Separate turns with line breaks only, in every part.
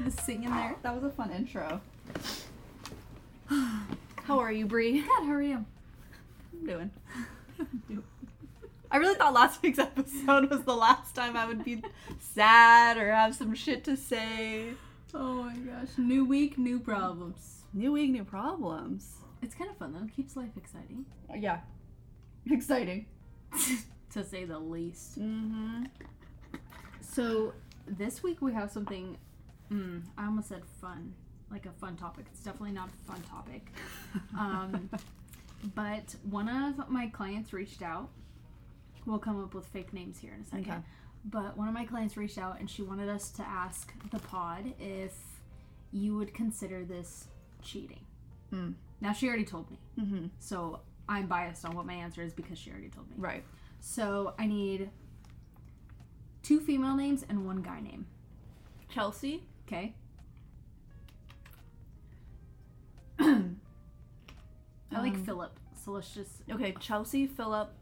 The singing there.
That was a fun intro. How are you, Bree?
Good, how are you?
I'm doing. I really thought last week's episode was the last time I would be sad or have some shit to say.
Oh my gosh. New week, new problems.
New week, new problems.
It's kind of fun though. It keeps life exciting.
Yeah. Exciting.
To say the least.
Mm-hmm.
So, this week we have something, I almost said fun. Like a fun topic. It's definitely not a fun topic. But one of my clients reached out. We'll come up with fake names here in a second.
Okay.
But one of my clients reached out and she wanted us to ask the pod if you would consider this cheating.
Mm.
Now, she already told me.
Mm-hmm.
So, I'm biased on what my answer is because she already told me.
Right.
So, I need 2 female names and 1 guy name.
Chelsea.
Okay? I like Philip, so let's just...
Okay, Chelsea, Philip.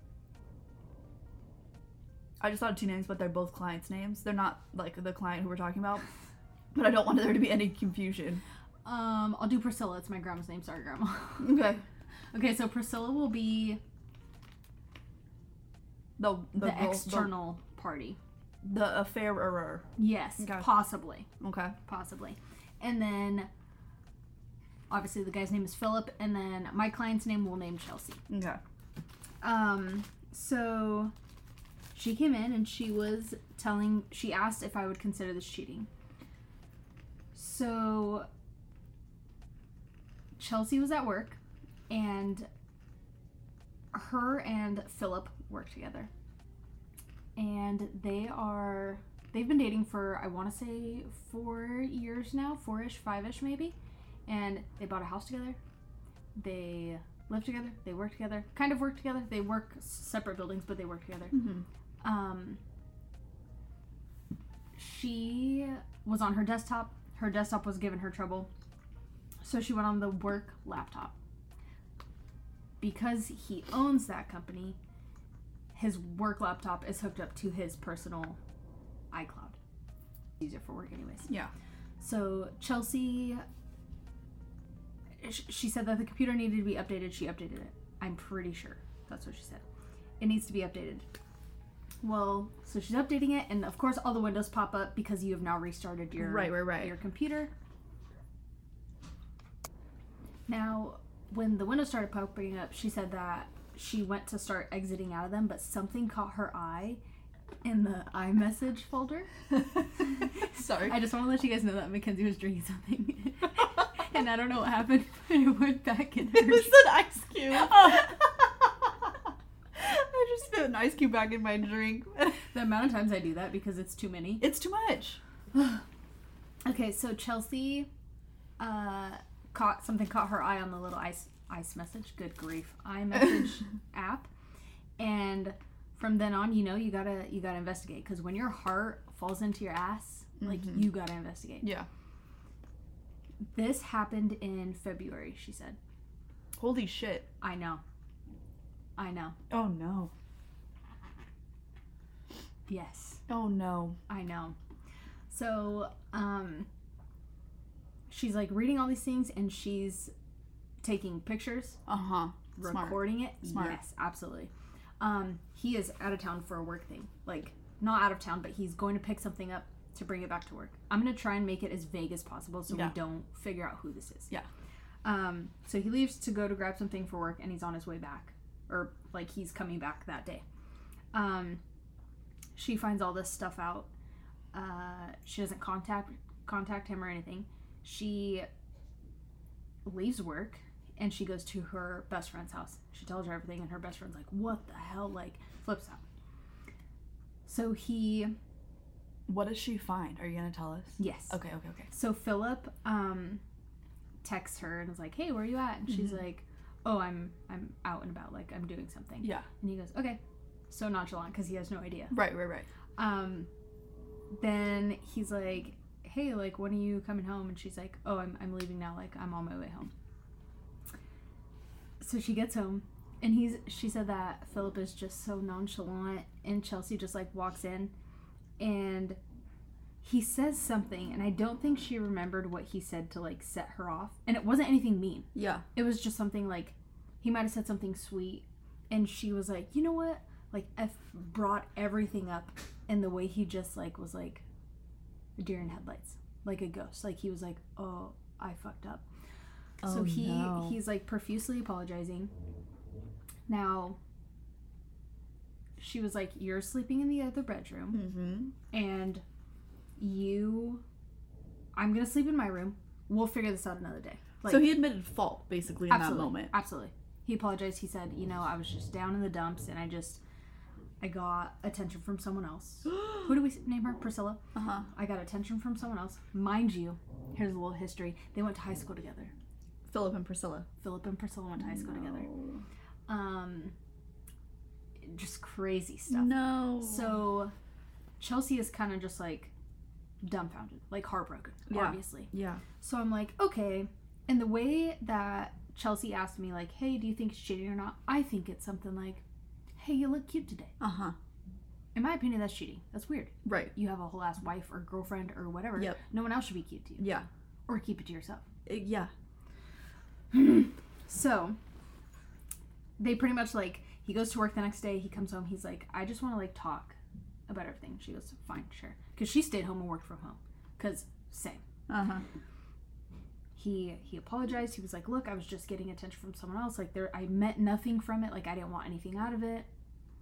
I just thought of 2 names, but they're both clients' names. They're not, like, the client who we're talking about. But I don't want there to be any confusion.
I'll do Priscilla. It's my grandma's name. Sorry, Grandma.
Okay.
Okay, so Priscilla will be the
girl,
external party.
The affairer.
Yes,
Okay.
possibly.
Okay.
Possibly. And then, obviously, the guy's name is Philip, and then my client's name will name Chelsea.
Okay.
So she came in and she asked if I would consider this cheating. So Chelsea was at work, and her and Philip work together. And they've been dating for, I want to say 4 years now, 4-ish, 5-ish maybe. And they bought a house together. They live together. They work together. Kind of work together. They work separate buildings, but they work together.
Mm-hmm.
She was on her desktop. Her desktop was giving her trouble. So she went on the work laptop. Because he owns that company, his work laptop is hooked up to his personal iCloud. Easier for work anyways.
Yeah.
So Chelsea, she said that the computer needed to be updated. She updated it. I'm pretty sure. That's what she said. It needs to be updated. Well, so she's updating it, and of course all the windows pop up because you have now restarted your your computer. Now, when the windows started popping up, she said that she went to start exiting out of them, but something caught her eye in the iMessage folder.
Sorry.
I just want to let you guys know that Mackenzie was drinking something. And I don't know what happened, but it went back in her.
It was an ice cube. Oh. I just spit an ice cube back in my drink.
The amount of times I do that because it's too many.
It's too much.
Okay, so Chelsea caught her eye on the little ice message. Good grief. iMessage app. And from then on, you gotta investigate, because when your heart falls into your ass, like, you gotta investigate.
Yeah.
This happened in February, she said.
Holy shit.
I know.
Oh no.
Yes.
Oh no.
I know. So, she's like reading all these things, and she's taking pictures.
Uh-huh.
Recording it.
Smart.
Yes, absolutely. He is out of town for a work thing. Like, not out of town, but he's going to pick something up to bring it back to work. I'm going to try and make it as vague as possible so we don't figure out who this is.
Yeah.
So he leaves to go to grab something for work, and he's on his way back. Or, like, he's coming back that day. She finds all this stuff out. She doesn't contact him or anything. She leaves work, and she goes to her best friend's house. She tells her everything, and her best friend's like, what the hell? Like, flips out. So
What does she find? Are you gonna tell us?
Yes.
Okay.
So Philip texts her and is like, hey, where are you at? And she's like, oh, I'm out and about, like, I'm doing something.
Yeah.
And he goes, okay. So nonchalant, because he has no idea.
Right.
Then he's like, hey, like, when are you coming home? And she's like, oh, I'm leaving now, like, I'm on my way home. So she gets home, and she said that Philip is just so nonchalant, and Chelsea just, like, walks in, and he says something, and I don't think she remembered what he said to, like, set her off. And it wasn't anything mean.
Yeah.
It was just something, like, he might have said something sweet, and she was like, you know what? Like, F brought everything up, and the way he just, like, was like a deer in headlights, like a ghost. Like, he was like, oh, I fucked up. So he's, like, profusely apologizing. Now, she was like, you're sleeping in the other bedroom, and I'm gonna sleep in my room. We'll figure this out another day.
Like, so he admitted fault, basically, in that moment.
Absolutely. He apologized. He said, you know, I was just down in the dumps, and I got attention from someone else. Who do we name her? Priscilla?
Uh-huh.
I got attention from someone else. Mind you, here's a little history. They went to high school together.
Philip and Priscilla
went to high school together. Just crazy stuff.
No.
So Chelsea is kind of just like dumbfounded, like heartbroken, obviously.
Yeah.
So I'm like, okay. And the way that Chelsea asked me, like, hey, do you think it's cheating or not? I think it's something like, hey, you look cute today.
Uh-huh.
In my opinion, that's cheating. That's weird.
Right.
You have a whole ass wife or girlfriend or whatever.
Yep.
No one else should be cute to you.
Yeah.
Or keep it to yourself.
Yeah.
So they pretty much, like, he goes to work the next day. He comes home. He's like, I just want to, like, talk about everything. She goes, fine, sure. Because she stayed home and worked from home. Because same.
Uh-huh.
He apologized. He was like, look, I was just getting attention from someone else. Like, I meant nothing from it. Like, I didn't want anything out of it.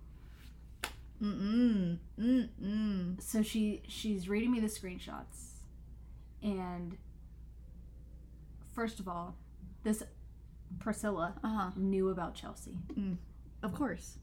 So she's reading me the screenshots. And first of all, this Priscilla knew about Chelsea.
Of course.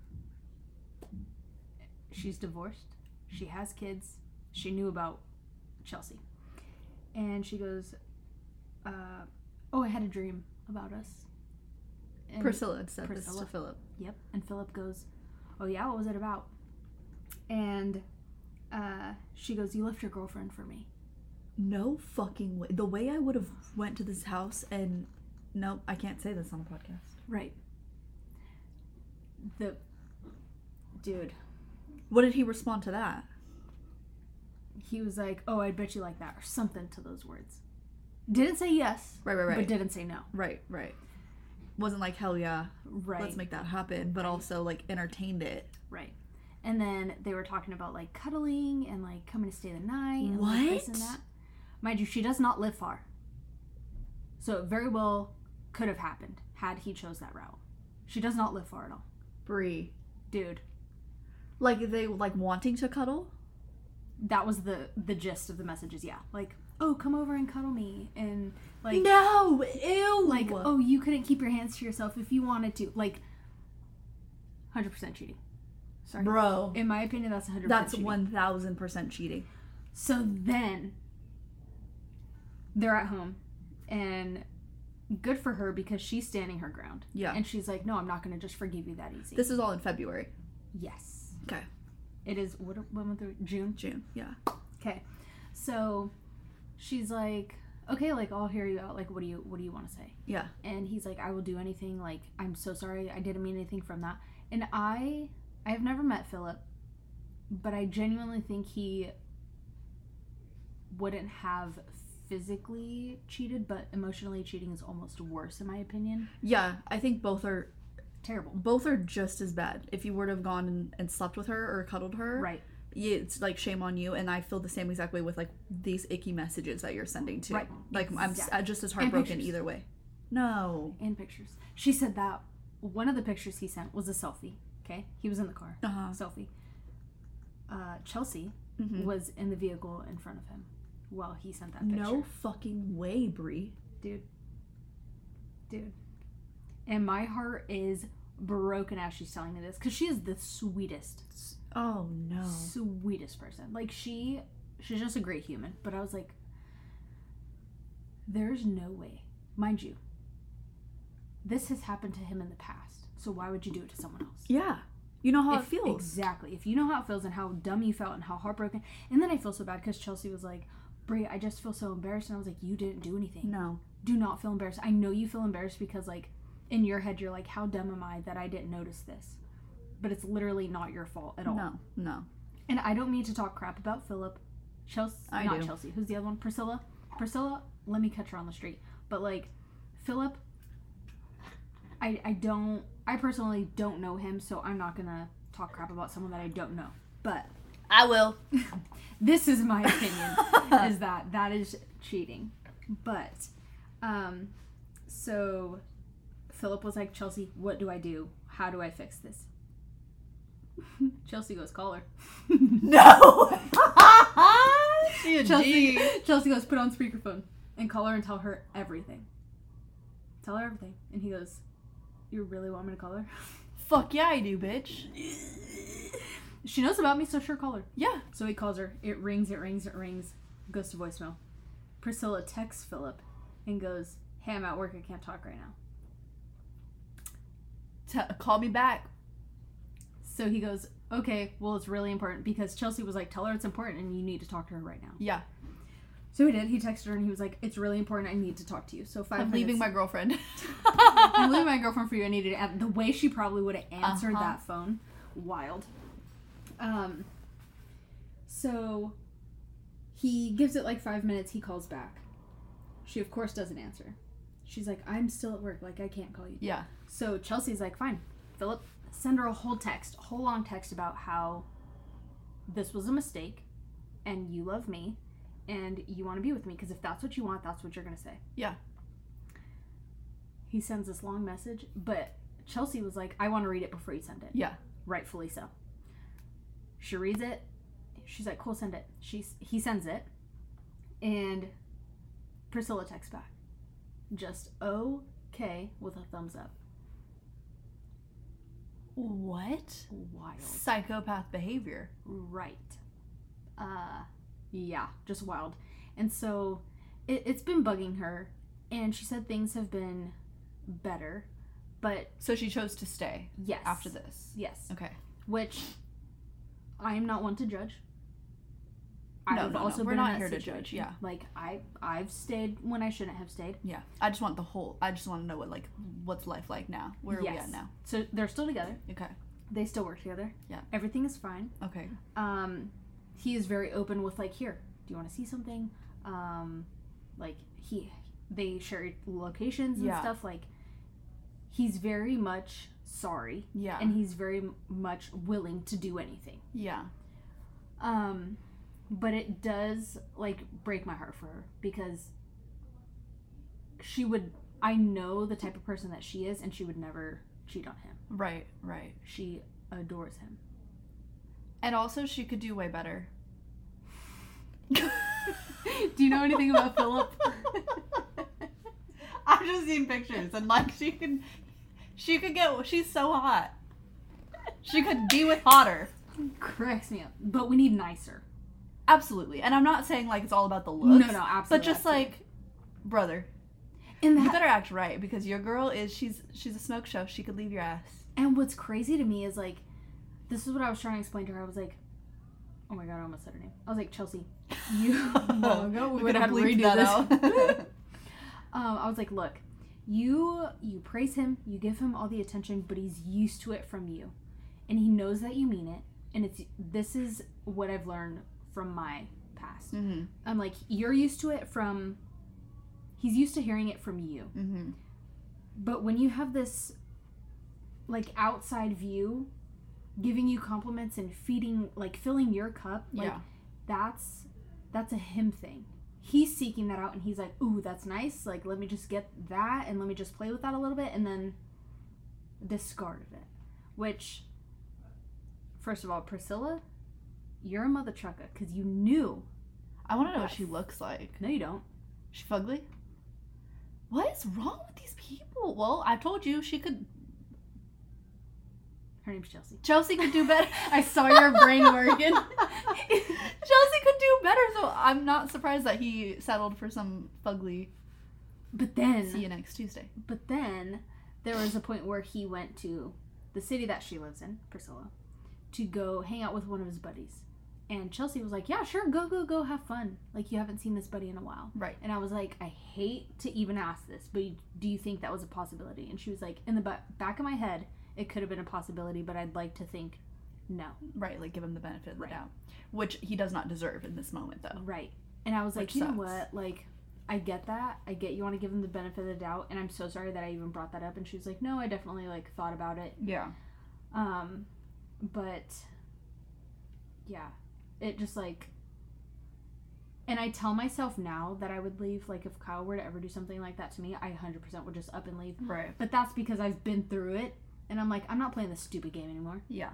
She's divorced. She has kids. She knew about Chelsea. And she goes, oh, I had a dream about us. And
Priscilla said this to Philip.
Yep. And Philip goes, oh yeah, what was it about? And she goes, you left your girlfriend for me.
No fucking way. The way I would have went to this house and... Nope, I can't say this on a podcast.
Right. Dude.
What did he respond to that?
He was like, oh, I bet you like that, or something to those words. Didn't say yes.
Right.
But didn't say no.
Right. Wasn't like, hell yeah,
right,
let's make that happen, but also, like, entertained it.
Right. And then they were talking about, like, cuddling and, like, coming to stay the night. And,
what?
Like, this and that. Mind you, she does not live far. So it very well could have happened had he chose that route. She does not live far at all.
Bree.
Dude.
Like, they, like, wanting to cuddle?
That was the gist of the messages, yeah. Like, oh, come over and cuddle me. And, like...
No! Ew!
Like, oh, you couldn't keep your hands to yourself if you wanted to. Like, 100% cheating. Sorry.
Bro.
In my opinion, that's 100%
that's
cheating.
1,000% cheating.
So then, they're at home. And good for her because she's standing her ground.
Yeah.
And she's like, no, I'm not going to just forgive you that easy.
This is all in February.
Yes.
Okay.
It is, when month are we? June?
June, yeah.
Okay. So, she's like, okay, like, I'll hear you out. Like, what do you want to say?
Yeah.
And he's like, I will do anything. Like, I'm so sorry. I didn't mean anything from that. And I have never met Philip, but I genuinely think he wouldn't have physically cheated, but emotionally cheating is almost worse, in my opinion.
Yeah, I think both are
terrible.
Both are just as bad. If you were to have gone and slept with her or cuddled her,
right?
It's like shame on you. And I feel the same exact way with like these icky messages that you're sending too. Right. Like exactly. I'm just as heartbroken either way. No.
And pictures. She said that one of the pictures he sent was a selfie. Okay, he was in the car. Selfie. Chelsea was in the vehicle in front of him while he sent that picture.
No fucking way, Brie.
Dude. And my heart is broken as she's telling me this because she is the sweetest.
Oh no.
Sweetest person. Like she's just a great human. But I was like, there's no way. Mind you, this has happened to him in the past. So why would you do it to someone else?
Yeah. You know how it feels.
Exactly. If you know how it feels and how dumb you felt and how heartbroken. And then I feel so bad because Chelsea was like, Brie, I just feel so embarrassed. And I was like, you didn't do anything.
No.
Do not feel embarrassed. I know you feel embarrassed because like in your head you're like, how dumb am I that I didn't notice this? But it's literally not your fault at all.
No.
And I don't mean to talk crap about Philip Chelsea,
I
not
do.
Chelsea. Who's the other one? Priscilla. Priscilla. Let me catch her on the street. But like, Philip. I personally don't know him, so I'm not gonna talk crap about someone that I don't know. But
I will.
this is my opinion, is that is cheating. But, so Philip was like, Chelsea, what do I do? How do I fix this? Chelsea goes, call her.
No! She a G.
Chelsea goes, put on speakerphone and call her and tell her everything. Tell her everything. And he goes, you really want me to call her?
Fuck yeah, I do, bitch.
She knows about me, so sure, call her.
Yeah.
So he calls her. It rings, goes to voicemail. Priscilla texts Philip and goes, hey, I'm at work. I can't talk right now.
Call me back.
So he goes, okay, well, it's really important, because Chelsea was like, tell her it's important and you need to talk to her right now.
Yeah.
So he did. He texted her and he was like, it's really important. I need to talk to you. So 5
I'm
minutes.
leaving my girlfriend.
I'm leaving my girlfriend for you. I needed to add. The way she probably would have answered that phone, wild. So he gives it like 5 minutes. He calls back. She, of course, doesn't answer. She's like, I'm still at work. Like, I can't call you.
Yeah.
So Chelsea's like, fine. Philip, send her a whole long text about how this was a mistake and you love me and you want to be with me, because if that's what you want, that's what you're going to say.
Yeah.
He sends this long message, but Chelsea was like, I want to read it before you send it.
Yeah.
Rightfully so. She reads it. She's like, cool, send it. He sends it. And Priscilla texts back. Just okay with a thumbs up.
What?
Wild.
Psychopath behavior.
Right. Yeah, just wild. And so it's been bugging her, and she said things have been better, but
So she chose to stay.
yes.
After this.
Yes.
Okay.
Which I am not one to judge.
No, we're
been
not
in that
here to
situation.
judge, yeah.
Like I've stayed when I shouldn't have stayed.
Yeah. I just want to know what's life like now. Where are we at now?
So they're still together.
Okay.
They still work together.
Yeah.
Everything is fine.
Okay.
He is very open with like, here, do you want to see something? Like they share locations and
Yeah.
stuff. Like, he's very much sorry.
Yeah.
And he's very much willing to do anything.
Yeah.
But it does like break my heart for her, because I know the type of person that she is, and she would never cheat on him.
Right. Right.
She adores him.
And also, she could do way better.
Do you know anything about Philip?
I've just seen pictures, and like she's so hot. She could be with hotter.
Cracks me up. But we need nicer.
Absolutely. And I'm not saying like it's all about the looks.
No, absolutely.
But just like, brother,
And
you better act right, because your girl she's a smoke show. She could leave your ass.
And what's crazy to me is like, this is what I was trying to explain to her. I was like, oh my god, I almost said her name. I was like, Chelsea, we would have had to
bleep
redo
that
this.
out.
I was like, look, you praise him, you give him all the attention, but he's used to it from you, and he knows that you mean it. And this is what I've learned from my past.
Mm-hmm.
I'm like, you're used to it from. He's used to hearing it from you.
Mm-hmm.
But when you have this, like, outside view, giving you compliments and filling your cup, like,
yeah.
that's a him thing. He's seeking that out, and he's like, ooh, that's nice. Like, let me just get that, and let me just play with that a little bit, and then discarded it. Which, first of all, Priscilla, you're a mother trucker, because you knew.
I want to know what she looks like.
No, you don't.
She fugly? What is wrong with these people? Well, I told you she could.
Her name's Chelsea.
Chelsea could do better.
I saw your brain working.
Chelsea could do better, so I'm not surprised that he settled for some fugly.
But then.
See you next Tuesday.
But then there was a point where he went to the city that she lives in, Priscilla, to go hang out with one of his buddies. And Chelsea was like, yeah, sure, go, have fun. Like, you haven't seen this buddy in a while.
Right.
And I was like, I hate to even ask this, but do you think that was a possibility? And she was like, in the back of my head, it could have been a possibility, but I'd like to think no.
Right, like give him the benefit of the
Right.
doubt, which he does not deserve in this moment, though.
Right. And I was like,
Which
you know
sucks.
what? Like, I get that. I get you want to give him the benefit of the doubt, and I'm so sorry that I even brought that up. And she was like, no, I definitely, like, thought about it.
Yeah.
But, yeah. It just, like... And I tell myself now that I would leave. Like, if Kyle were to ever do something like that to me, I 100% would just up and leave.
Right.
But that's because I've been through it. And I'm like, I'm not playing this stupid game anymore.
Yeah.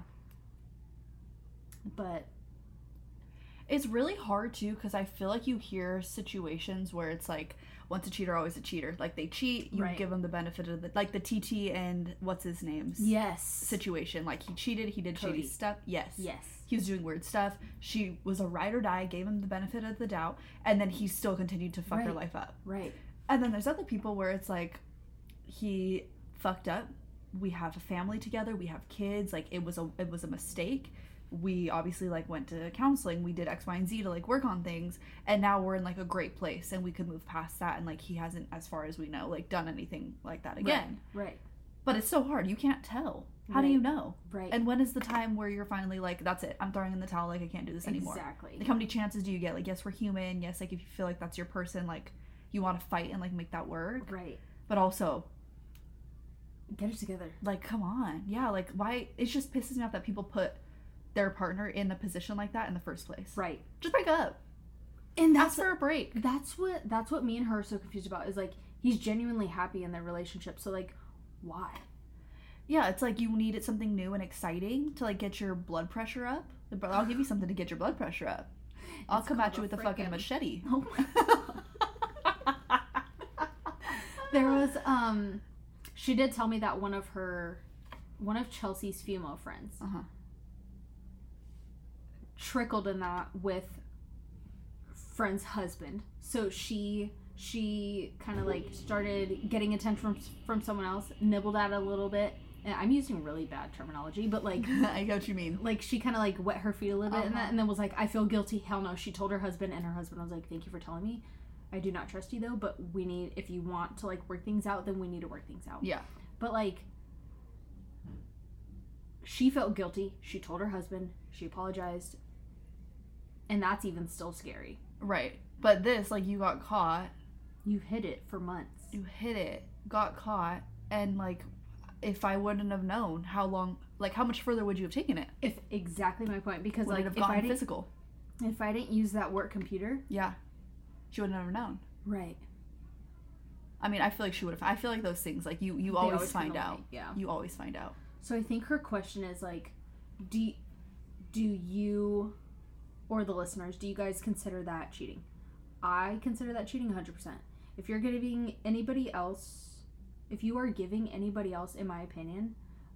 But...
It's really hard, too, because I feel like you hear situations where it's like, once a cheater, always a cheater. Like, they cheat, you
Right.
give them the benefit of the... Like, the TT and what's his name's
Yes.
situation. Like, he cheated, he did
Cody.
shady stuff. Yes.
Yes.
He was doing weird stuff. She was a ride or die, gave him the benefit of the doubt, and then he still continued to fuck her
Right.
life up.
Right.
And then there's other people where it's like, he fucked up. We have a family together. We have kids. Like, it was a mistake. We obviously, like, went to counseling. We did X, Y, and Z to, like, work on things. And now we're in, like, a great place. And we could move past that. And, like, he hasn't, as far as we know, like, done anything like that again.
Right.
But it's so hard. You can't tell. How do
Right.
you know?
Right.
And when is the time where you're finally like, that's it. I'm throwing in the towel. Like, I can't do this anymore.
Exactly.
Like, how many chances do you get? Like, yes, we're human. Yes, like, if you feel like that's your person, like, you want to fight and, like, make that work.
Right.
But also,
Get it together.
like, come on. Yeah, like, why? It just pisses me off that people put their partner in a position like that in the first place.
Right.
Just break up.
And
Ask for a break.
that's what me and her are so confused about is like he's genuinely happy in their relationship. So like why?
Yeah, it's like you needed something new and exciting to, like, get your blood pressure up. But I'll give you something to get your blood pressure up. I'll
It's
come at
called
you
a
with a fucking
frickin'
machete.
Oh. There was she did tell me that one of Chelsea's female friends
Uh-huh.
trickled in that with friend's husband. So she kind of like started getting attention from someone else, nibbled at it a little bit. And I'm using really bad terminology, but like
I get what you mean.
like she kind of like wet her feet a little bit in
Uh-huh.
that, and then was like, I feel guilty. Hell no. She told her husband, and her husband was like, thank you for telling me. I do not trust you though, but we need, if you want to like work things out, then we need to work things out.
Yeah.
But like she felt guilty. She told her husband. She apologized. And that's even still scary.
Right. But this, like, you got caught.
You've hid it for months.
You hit it, got caught, and, like, if I wouldn't have known how long, like, how much further would you have taken it?
If exactly my point, because
Would
like
it have
if I
gotten
didn't,
physical?
if I didn't use that work computer,
Yeah. She would have never known.
right?
I mean, I feel like she would have. I feel like those things, like, you
They
always
come
find
to
out.
light, yeah.
You always find out.
So I think her question is like, do you, or the listeners, do you guys consider that cheating? I consider that cheating 100%. If you're giving anybody else, if you are giving anybody else, in my opinion,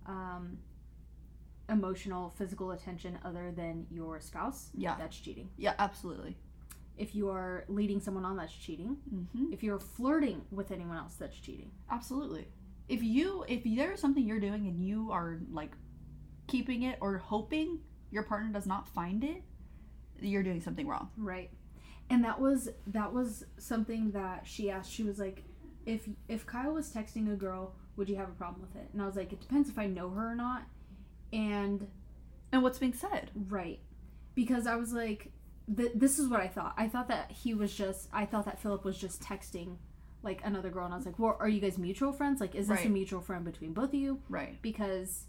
emotional, physical attention other than your spouse,
Yeah.
that's cheating.
Yeah, absolutely.
If you are leading someone on, that's cheating.
Mm-hmm.
If you're flirting with anyone else, that's cheating.
Absolutely. If there's something you're doing and you are, like, keeping it or hoping your partner does not find it, you're doing something wrong.
Right. And that was something that she asked. She was like, if Kyle was texting a girl, would you have a problem with it? And I was like, it depends if I know her or not. And
what's being said.
right. Because I was like, this is what I thought. I thought that Philip was just texting like another girl, and I was like, well, are you guys mutual friends? Like, is this
Right.
a mutual friend between both of you?
Right.
Because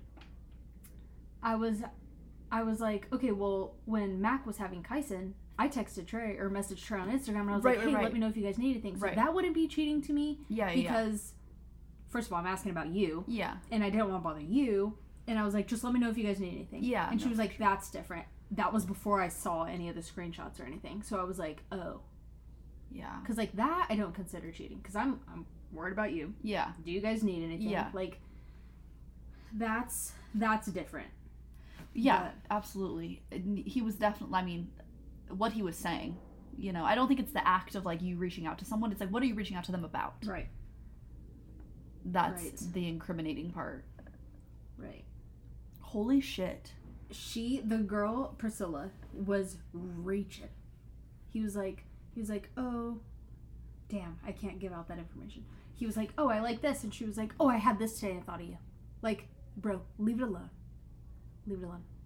I was like, okay, well, when Mac was having Kyson, I texted Trey or messaged Trey on Instagram, and I was
Right,
like, hey,
right,
let
right.
me know if you guys need anything. So
Right.
that wouldn't be cheating to me
Yeah,
because, first of all, I'm asking about you,
yeah.
and I didn't want to bother you, and I was like, just let me know if you guys need anything.
Yeah,
And she
no,
was
for
like, that's different. That was before I saw any of the screenshots or anything. So I was like, oh.
Yeah.
Because, like, that I don't consider cheating. Because I'm worried about you.
Yeah.
Do you guys need anything?
Yeah.
Like, that's different.
Yeah, absolutely. And he was definitely, I mean, what he was saying, you know, I don't think it's the act of, like, you reaching out to someone. It's like, what are you reaching out to them about?
Right.
That's
Right.
the incriminating part.
Right.
Holy shit.
The girl, Priscilla, was reaching. He was like, oh, damn, I can't give out that information. He was like, oh, I like this. And she was like, oh, I had this today and I thought of you. Like, bro, leave it alone. Leave it alone.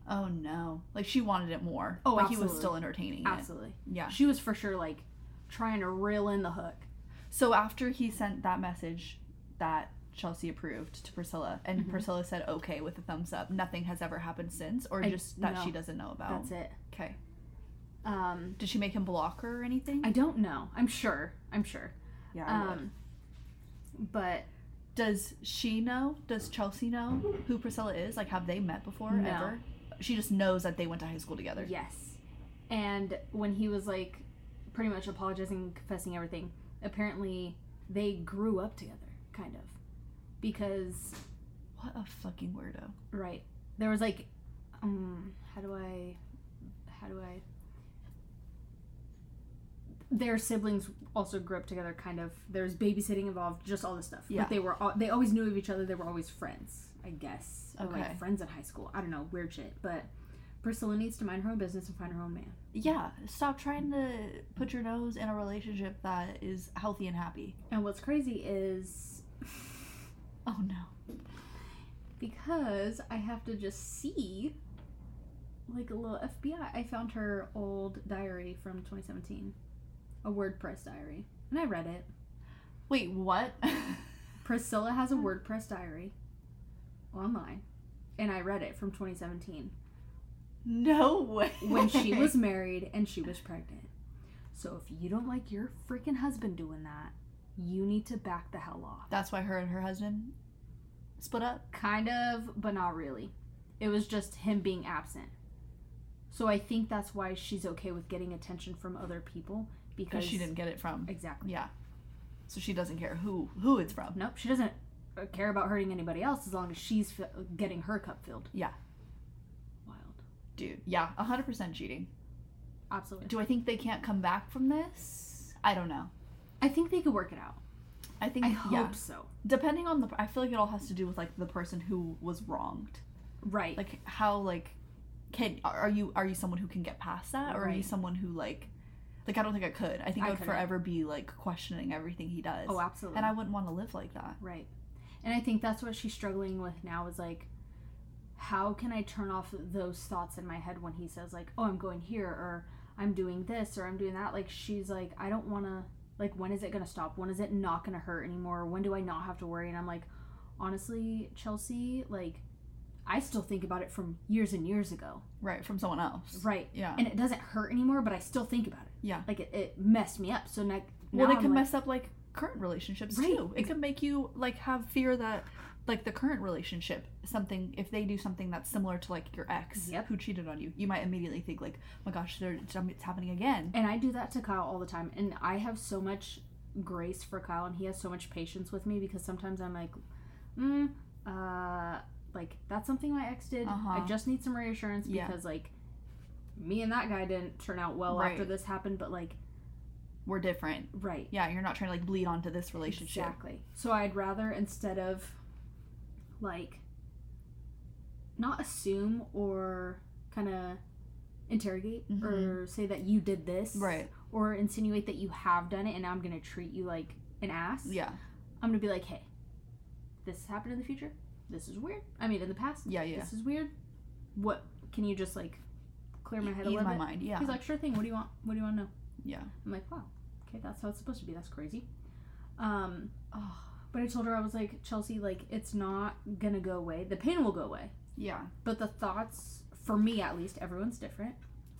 Oh no. Like she wanted it more.
Oh,
but
absolutely.
he was still entertaining it.
Absolutely.
Yeah.
She was for sure like trying to reel in the hook.
So after he sent that message that Chelsea approved to Priscilla, and Priscilla said okay with a thumbs up, nothing has ever happened since, or just that she doesn't know about?
That's it.
Okay. Did she make him block her or anything?
I don't know. I'm sure.
Yeah.
But
does she know? Does Chelsea know who Priscilla is? Like, have they met before ever? She just knows that they went to high school together.
Yes. And when he was like pretty much apologizing, confessing everything, apparently they grew up together, kind of. Because
what a fucking weirdo.
Right. There was like how do I their siblings also grew up together, kind of. There's babysitting involved, just all this stuff.
Yeah.
But they always knew of each other. They were always friends, I guess. Or
Okay.
like friends in high school. I don't know, weird shit. But Priscilla needs to mind her own business and find her own man.
Yeah, stop trying to put your nose in a relationship that is healthy and happy.
And what's crazy is
oh no.
Because I have to just see like a little FBI. I found her old diary from 2017. A WordPress diary. And I read it.
Wait, what?
Priscilla has a WordPress diary online. And I read it from 2017.
No way.
When she was married and she was pregnant. So if you don't like your freaking husband doing that, you need to back the hell off.
That's why her and her husband split up?
Kind of, but not really. It was just him being absent. So I think that's why she's okay with getting attention from other people. Because
she didn't get it from.
Exactly.
Yeah. So she doesn't care who it's from.
Nope, she doesn't care about hurting anybody else as long as she's getting her cup filled.
Yeah.
Wild.
Dude, yeah, 100% cheating.
Absolutely.
Do I think they can't come back from this? I don't know.
I think they could work it out.
I think,
I hope so.
Depending on I feel like it all has to do with, like, the person who was wronged.
Right.
Like, how, like, are you someone who can get past that? Or are you someone who, like, I don't think I could. I think I would forever be, like, questioning everything he does.
Oh, absolutely.
And I wouldn't want to live like that.
Right. And I think that's what she's struggling with now is, like, how can I turn off those thoughts in my head when he says, like, oh, I'm going here, or I'm doing this, or I'm doing that. Like, she's like, I don't want to, like, when is it going to stop? When is it not going to hurt anymore? When do I not have to worry? And I'm like, honestly, Chelsea, like, I still think about it from years and years ago.
Right, from someone else.
Right.
Yeah.
And it doesn't hurt anymore, but I still think about it.
Yeah.
Like, it messed me up. So now
well, it can mess up, like, current relationships,
right.
too. It can make you, like, have fear that, like, the current relationship, if they do something that's similar to, like, your ex who cheated on you, you might immediately think, like, oh my gosh, it's happening again.
And I do that to Kyle all the time. And I have so much grace for Kyle, and he has so much patience with me, because sometimes I'm like, like, that's something my ex did. I just need some reassurance, because, like, me and that guy didn't turn out well after this happened, but, like,
we're different.
Right.
Yeah, you're not trying to, like, bleed onto this relationship.
Exactly. So I'd rather, instead of, like, not assume or kind of interrogate or say that you did this.
Right.
Or insinuate that you have done it and now I'm going to treat you like an ass.
Yeah.
I'm going to be like, hey, this happened in the future. This is weird. I mean, in the past.
Yeah.
This is weird. What, can you just, like, clear my head a little bit?
Ease my mind, yeah.
He's like, sure thing. What do you want? What do you want to know?
Yeah.
I'm like, wow. Okay, that's how it's supposed to be. That's crazy. But I told her, I was like, Chelsea, like, it's not gonna go away. The pain will go away.
Yeah.
But the thoughts, for me at least, everyone's different.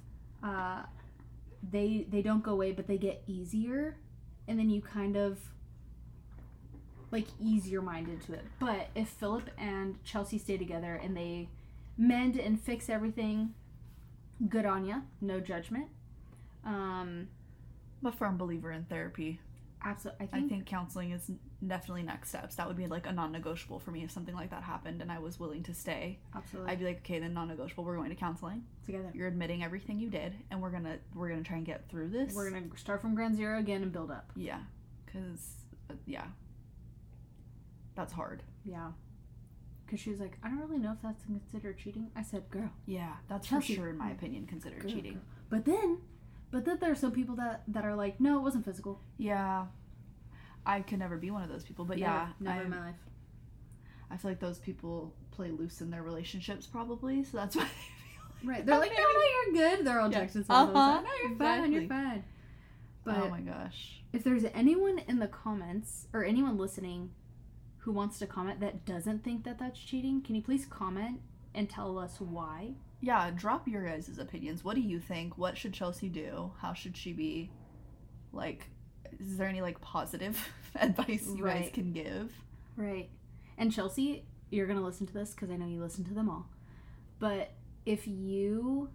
They don't go away, but they get easier. And then you kind of, like, ease your mind into it. But if Philip and Chelsea stay together and they mend and fix everything, good on ya. No judgment. I'm
a firm believer in therapy.
Absolutely.
I think counseling is definitely next steps. That would be, like, a non-negotiable for me if something like that happened and I was willing to stay.
Absolutely.
I'd be like, okay, then non-negotiable. We're going to counseling
together.
You're admitting everything you did, and we're gonna try and get through this.
We're gonna start from ground zero again and build up.
Yeah, because that's hard.
Yeah. Because she was like, I don't really know if that's considered cheating. I said, girl.
Yeah, that's
Chelsea,
for sure, in my opinion, considered cheating.
Girl. But then there are some people that are like, no, it wasn't physical.
Yeah. I could never be one of those people, but
never in my life.
I feel like those people play loose in their relationships probably, so that's why they feel
Right. They're like, no, you're good. They're all texting themselves. No, you're fine. You're fine. But
oh my gosh.
if there's anyone in the comments or anyone listening who wants to comment that doesn't think that that's cheating, can you please comment and tell us why?
Yeah, drop your guys' opinions. What do you think? What should Chelsea do? How should she be? Like, is there any, like, positive advice you guys can give?
Right. And Chelsea, you're going to listen to this because I know you listen to them all. But if you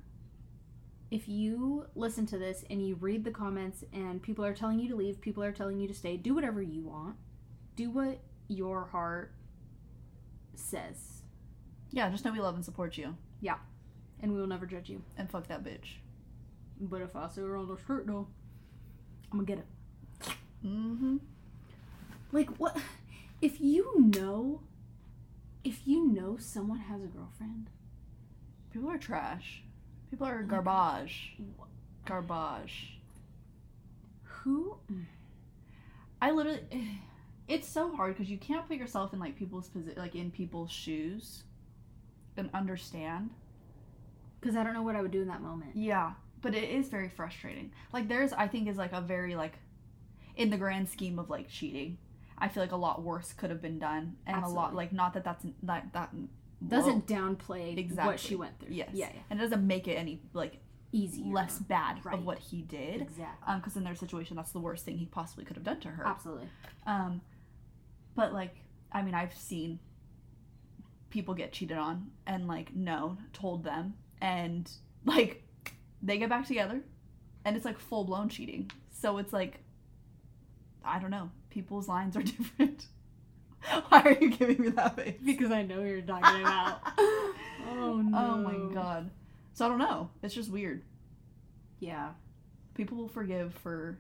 listen to this and you read the comments and people are telling you to leave, people are telling you to stay, do whatever you want. Do what your heart says.
Yeah, just know we love and support you.
Yeah. And we will never judge you.
And fuck that bitch.
But if I see her on the street, though, I'm gonna get it.
Mm-hmm.
Like, what? If you know someone has a girlfriend.
People are trash. People are garbage. Garbage.
Who?
I literally... It's so hard because you can't put yourself in, like, people's in people's shoes and understand.
Because I don't know what I would do in that moment.
Yeah, but it is very frustrating. Like, I think, is, like, a very, like, in the grand scheme of, like, cheating, I feel like a lot worse could have been done. And Absolutely. A lot, like, not that that's, that
doesn't downplay
exactly.
what she went through.
Yes. Yeah. And it doesn't make it any, like,
easier.
Less bad of what he did.
Exactly.
Because in their situation, that's the worst thing he possibly could have done to her.
Absolutely.
But, like, I mean, I've seen people get cheated on and, like, told them. And, like, they get back together. And it's, like, full-blown cheating. So it's, like, I don't know. People's lines are different. Why are you giving me that face?
Because I know you're talking about. Oh, no.
Oh, my God. So I don't know. It's just weird.
Yeah.
People will forgive for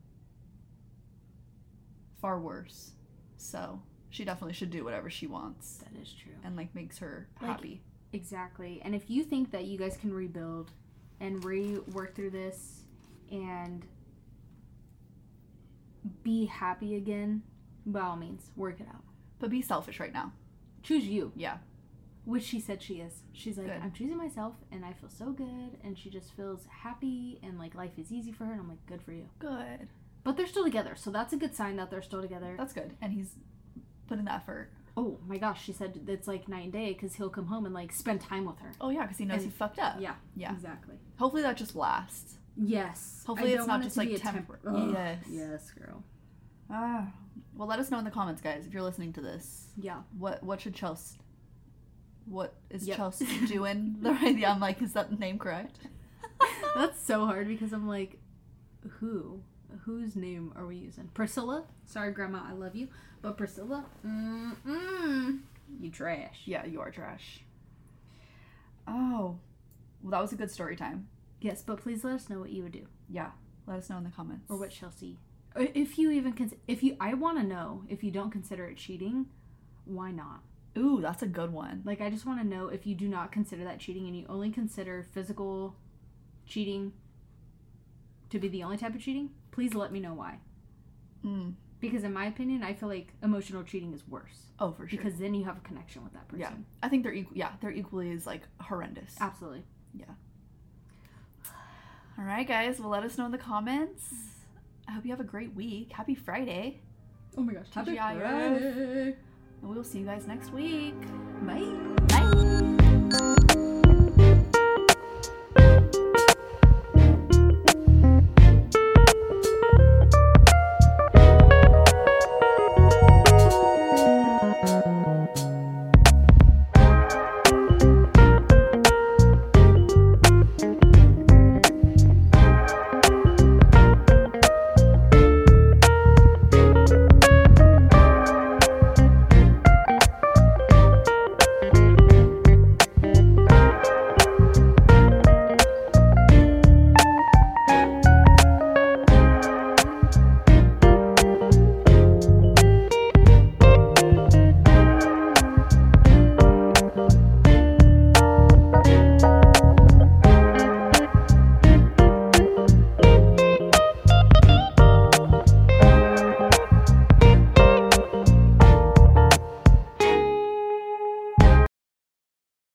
far worse. So she definitely should do whatever she wants.
That is true.
And, like, makes her happy.
Exactly. And if you think that you guys can rebuild and rework through this and be happy again, by all means, work it out.
But be selfish right now.
Choose you.
Yeah.
Which she said she is. She's like,
good.
I'm choosing myself and I feel so good, and she just feels happy and, like, life is easy for her, and I'm like, good for you.
Good.
But they're still together, so that's a good sign that they're still together.
That's good. And he's putting the effort.
Oh my gosh, she said it's like night and day because he'll come home and, like, spend time with her.
Oh yeah, because he knows he fucked up.
Yeah.
Yeah.
Exactly.
Hopefully that just lasts.
Yes.
Hopefully it's not just, like,
temporary.
Yes.
Yes, girl.
Well, let us know in the comments, guys, if you're listening to this.
Yeah.
What should Chelsea... What is Chelsea doing? Yeah, I'm like, is that the name correct?
That's so hard because I'm like, whose name are we using? Priscilla? Sorry, Grandma, I love you. But Priscilla? You trash.
Yeah, you are trash. Oh. Well, that was a good story time.
Yes, but please let us know what you would do.
Yeah. Let us know in the comments.
Or what Chelsea... If you even... I want to know, if you don't consider it cheating, why not?
Ooh, that's a good one.
Like, I just want to know if you do not consider that cheating and you only consider physical cheating to be the only type of cheating, please let me know why. Because in my opinion, I feel like emotional cheating is worse.
Oh, for sure.
Because then you have a connection with that person.
Yeah. I think they're equally as, like, horrendous.
Absolutely.
Yeah. All right, guys. Well, let us know in the comments. I hope you have a great week. Happy Friday.
Oh my gosh. Happy
TGIF.
Friday.
And we will see you guys next week.
Bye.